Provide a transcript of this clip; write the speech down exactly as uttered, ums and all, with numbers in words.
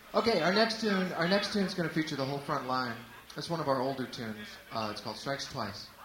Okay, our next tune, our next tune is going to feature the whole front line. It's one of our older tunes. Uh, it's called Strikes Twice.